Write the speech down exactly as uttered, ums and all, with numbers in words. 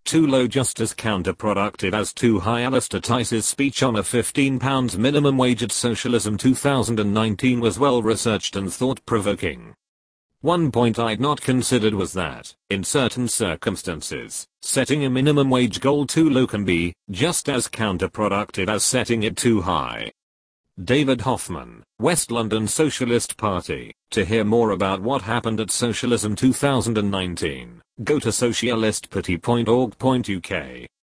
too low just as counterproductive as too high. Alistair Tice's speech on a fifteen pounds minimum wage at Socialism two thousand nineteen was well researched and thought-provoking. One point I'd not considered was that, in certain circumstances, setting a minimum wage goal too low can be just as counterproductive as setting it too high. David Hoffman, West London Socialist Party. To hear more about what happened at Socialism two thousand nineteen, go to socialist party dot org dot U K.